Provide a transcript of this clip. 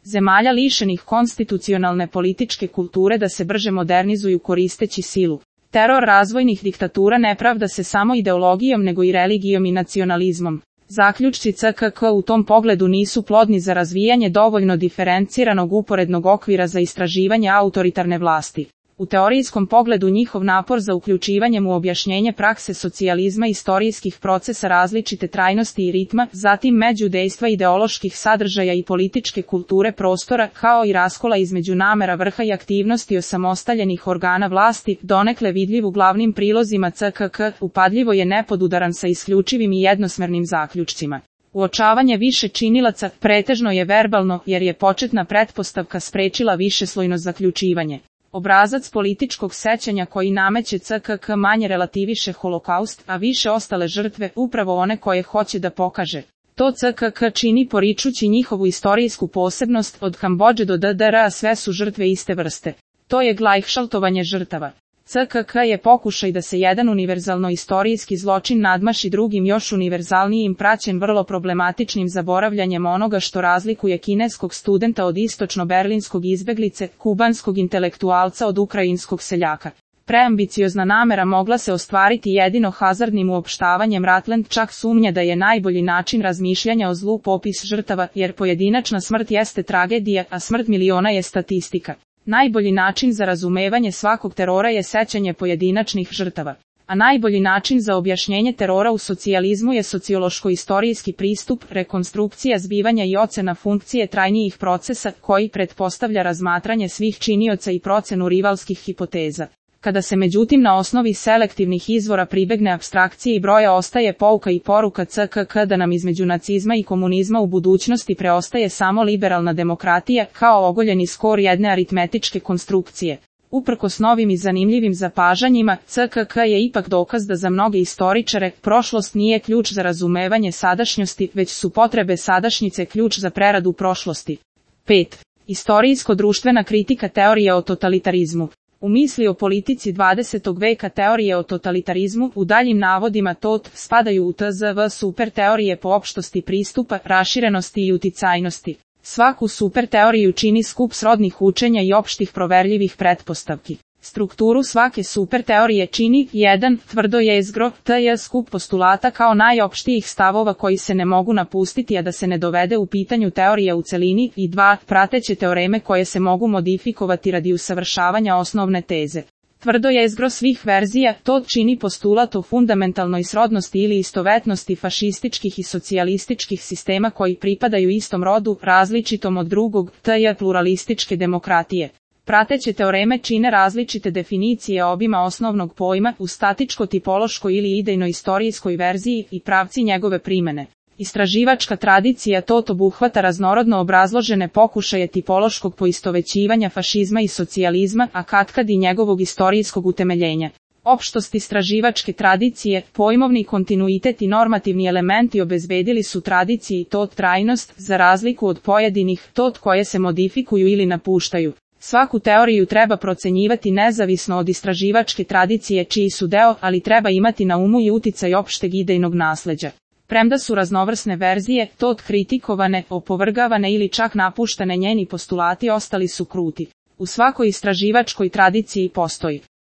zemalja lišenih konstitucionalne političke kulture da se brže modernizuju koristeći silu. Teror razvojnih diktatura ne pravda se samo ideologijom nego i religijom i nacionalizmom. Zaključci CKK u tom pogledu nisu plodni za razvijanje dovoljno diferenciranog uporednog okvira za istraživanje autoritarne vlasti. U teorijskom pogledu njihov napor za uključivanjem u objašnjenje prakse socijalizma i istorijskih procesa različite trajnosti i ritma, zatim međudejstva ideoloških sadržaja i političke kulture prostora, kao i raskola između namera vrha i aktivnosti osamostaljenih organa vlasti, donekle vidljiv u glavnim prilozima CKK, upadljivo je nepodudaran sa isključivim i jednosmernim zaključcima. Uočavanje više činilaca pretežno je verbalno, jer je početna pretpostavka sprečila višeslojno zaključivanje. Obrazac političkog sećanja koji nameće CKK manje relativiše holokaust, a više ostale žrtve, upravo one koje hoće da pokaže. To CKK čini poričući njihovu istorijsku posebnost, od Kambodže do DDR-a sve su žrtve iste vrste. To je glajhšaltovanje žrtava. CKK je pokušaj da se jedan univerzalno istorijski zločin nadmaši drugim još univerzalnijim praćen vrlo problematičnim zaboravljanjem onoga što razlikuje kineskog studenta od istočno-berlinskog izbeglice, kubanskog intelektualca od ukrajinskog seljaka. Preambiciozna namera mogla se ostvariti jedino hazardnim uopštavanjem. Ratland čak sumnja da je najbolji način razmišljanja o zlu popis žrtava, jer pojedinačna smrt jeste tragedija, a smrt miliona je statistika. Najbolji način za razumevanje svakog terora je sećanje pojedinačnih žrtava. A najbolji način za objašnjenje terora u socijalizmu je sociološko-istorijski pristup, rekonstrukcija zbivanja i ocena funkcije trajnijih procesa, koji pretpostavlja razmatranje svih činioca i procenu rivalskih hipoteza. Kada se međutim na osnovi selektivnih izvora pribegne apstrakcije i broja, ostaje pouka i poruka CKK da nam između nacizma i komunizma u budućnosti preostaje samo liberalna demokratija, kao ogoljeni skor jedne aritmetičke konstrukcije. Uprkos novim i zanimljivim zapažanjima, CKK je ipak dokaz da za mnoge istoričare prošlost nije ključ za razumevanje sadašnjosti, već su potrebe sadašnjice ključ za preradu prošlosti. 5. Istorijsko-društvena kritika teorije o totalitarizmu. U misli o politici 20. veka teorije o totalitarizmu, u daljim navodima spadaju u TZV super teorije po opštosti pristupa, raširenosti i uticajnosti. Svaku super teoriju čini skup srodnih učenja i opštih proverljivih pretpostavki. Strukturu svake super teorije čini 1. Tvrdo jezgro, t.j. skup postulata kao najopštijih stavova koji se ne mogu napustiti a da se ne dovede u pitanju teorija u celini, i 2. Prateće teoreme koje se mogu modifikovati radi usavršavanja osnovne teze. Tvrdo jezgro svih verzija, to čini postulat o fundamentalnoj srodnosti ili istovetnosti fašističkih i socijalističkih sistema koji pripadaju istom rodu, različitom od drugog, t.j. pluralističke demokratije. Prateće teoreme čine različite definicije obima osnovnog pojma u statičko-tipološkoj ili idejno-istorijskoj verziji i pravci njegove primene. Istraživačka tradicija obuhvata raznorodno obrazložene pokušaje tipološkog poistovećivanja fašizma i socijalizma, a katkad i njegovog istorijskog utemeljenja. Opštost istraživačke tradicije, pojmovni kontinuitet i normativni elementi obezbedili su tradiciji trajnost, za razliku od pojedinih koje se modifikuju ili napuštaju. Svaku teoriju treba procenjivati nezavisno od istraživačke tradicije čiji su deo, ali treba imati na umu i uticaj opšteg idejnog nasleđa. Premda su raznovrsne verzije, kritikovane, opovrgavane ili čak napuštane, njeni postulati ostali su kruti. U svakoj istraživačkoj tradiciji postoji